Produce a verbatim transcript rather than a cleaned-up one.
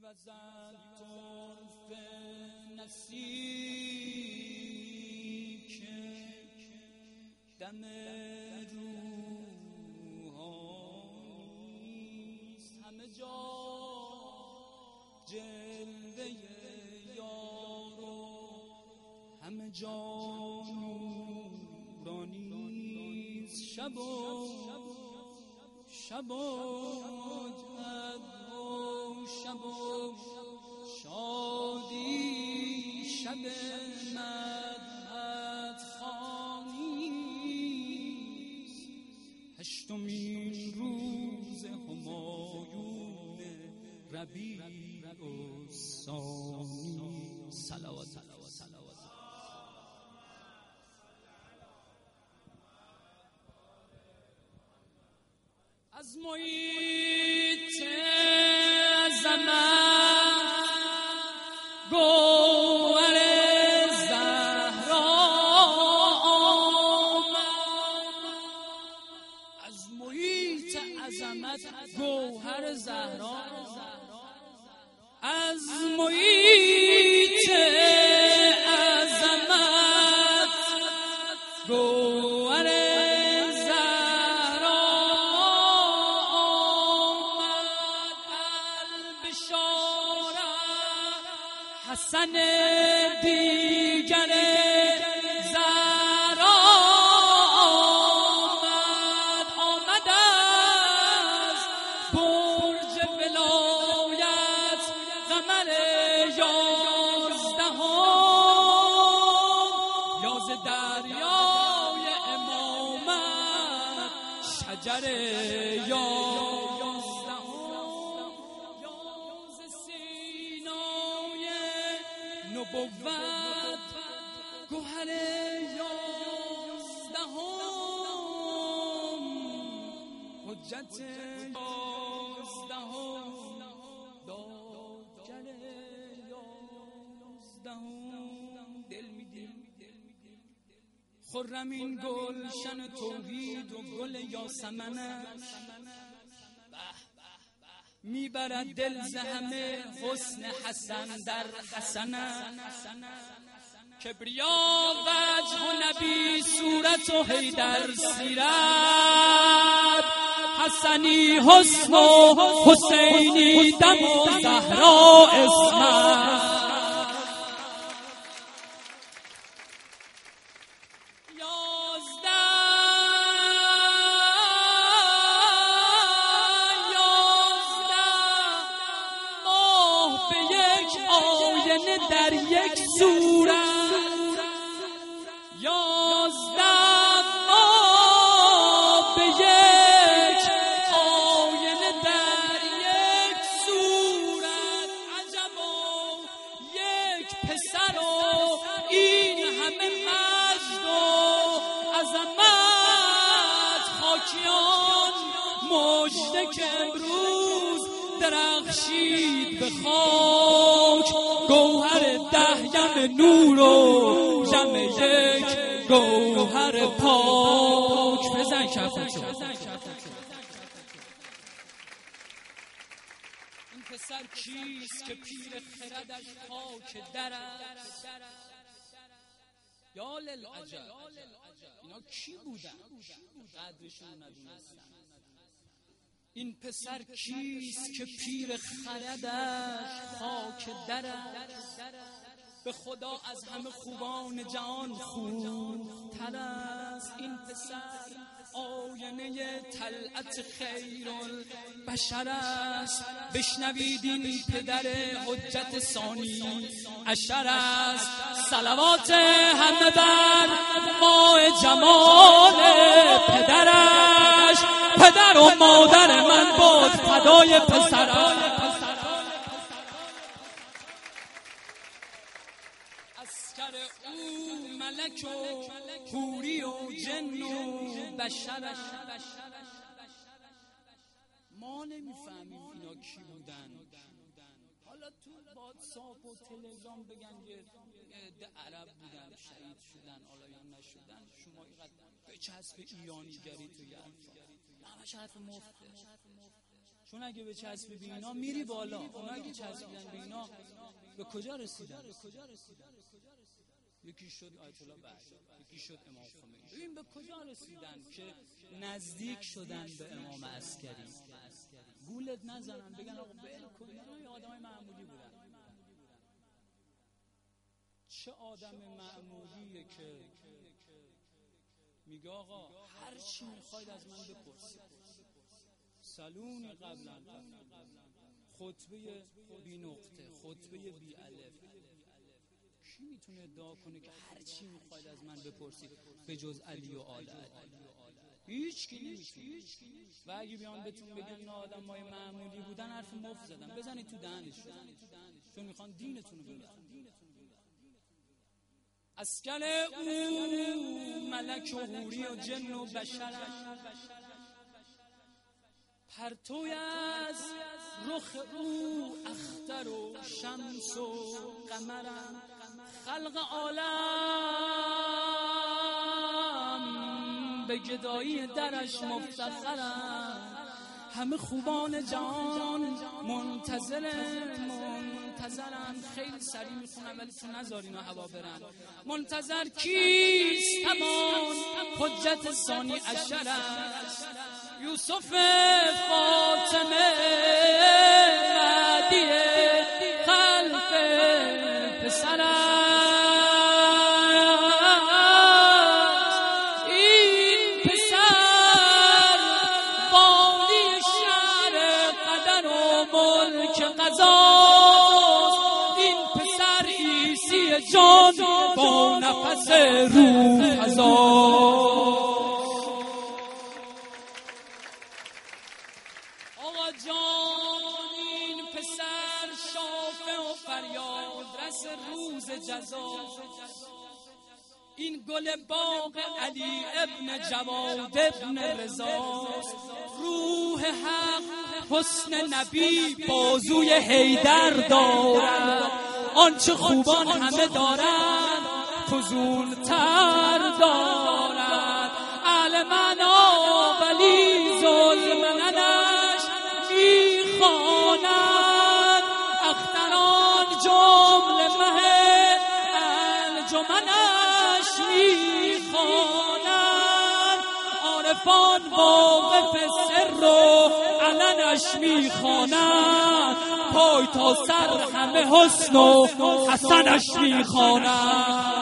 میوزد طرف نسیک دم روحانیست، همه جا جلوه یارو، همه جا نورانیست. شب و شب و شب و شادی، شب مدحت خوانیست. هشتمین روز همایون ربیع الثانی. صلوات صلوات از محیط عظمت گوهر زهرا آمد، از محیط عظمت گوهر زهرا، از محیط عظمت گوهر زهرا آمد. البشارت حسن دیگر زهرا آمد، آمد از برج ولایت قمر یازدهم، یاز دریای امامت شجر یازدهم، یاز سینای نبوت گوهر یازدهم، حجت یازدهم، دادگر یازدهم. دل میدیم خرم این گلشن توحید و گل یاسمنش، میبرد دل ز همه حسن حسن در حسنش. کبریا وجه و نبی صورت و حیدر سیرت، حسنی حسن و حسینی دم و زهرا اسمت. در یک صورت، یازده ماه به یک آینه در یک صورت. عجب و یک پسر و این همه مجد و عظمت. خاکیان مژده که امروز درخشید به خاک، گوهر ده یم نور و جمع یک گوهر پاک. بزن کفتو. این پسر کیست که پیر خردش خاک در است؟ یا للعجب، اینا کی بودن قدرشون ندونستن؟ این پسر کیست که پیر خردش خاک در است؟ به خدا از همه خوبان جهان خوبتر است. این پسر آینه طلعت خیرالبشر است. بشنوید این پدر حجت ثانی عشر است. صلوات همه بر ماه جمال پدرش. پدر و مادر من باد فدای پسرم. اسکر او ملک و حوری و جن و بشر. ما نمیفهمیم اینا کی بودن. حالا تو واتساپ و تلگرام بگن یه عده عرب بودن شهید شدن حالا یا نشدن، شما اینقدر بچسب ایرانیگری تو یه حرفا، همش حرف مفته. چون اگه به چسبی به اینا میری بالا، اونا اگه چسبیدن به اینا به کجا رسیدن؟ یکی شد آیت الله بهایی، یکی شد امام خمینی. ببین به کجا رسیدن که نزدیک شدن به امام عسکری. گولت نزنن بگن آقا بل کن، اینا آدمای معمولی بودن. چه آدم معمولیه که میگه آقا هر چی میخواید از من بپرسید. سالونی قبلا خطبه بی نقطه، خطبه بی الف. کی میتونه ادعا کنه که هر چی میخواید از من بپرسید به جز علی و آل علی؟ هیچ کی نمیتونه. و اگه بیان بهتون بگن نه آدمای معمولی بودن، حرف مفت زدن، بزنید تو دهنشون، چون میخوان دینتون رو ببرن. اسکل او ملک و حوری و جن و بشرن، پرتوی از رخ او اختر و شمس و قمرن، خلق عالم به گدایی درش مفتخرن، همه خوبان جهان منتظرن منتظرن. خیلی سریع میخونم ولی تو نذارین و هوا برن. منتظر کیست؟ همان حجت ثانی عشر است، یوسف فاطمه مهدی خلف پسر است. این پسر بانی شهر قدر و ملک قضاست، این پسر عیسی جان با نفس روح فزاست. آقا جان این پسر شافع و فریاد رس روز جزا، این گل باغ علی ابن جواد ابن رضاست، روح حق حسن نبی بازوی حیدر دارد، آنچه خوبان همه دارند فضول تر دارد. اهل معنا ولی ظلمنش میخوانند، اختران جمله مه انجمنش میخوانند، عارفان واقف سر و علنش میخوانند، پای تا سر همه حسن و حسنش میخوانند.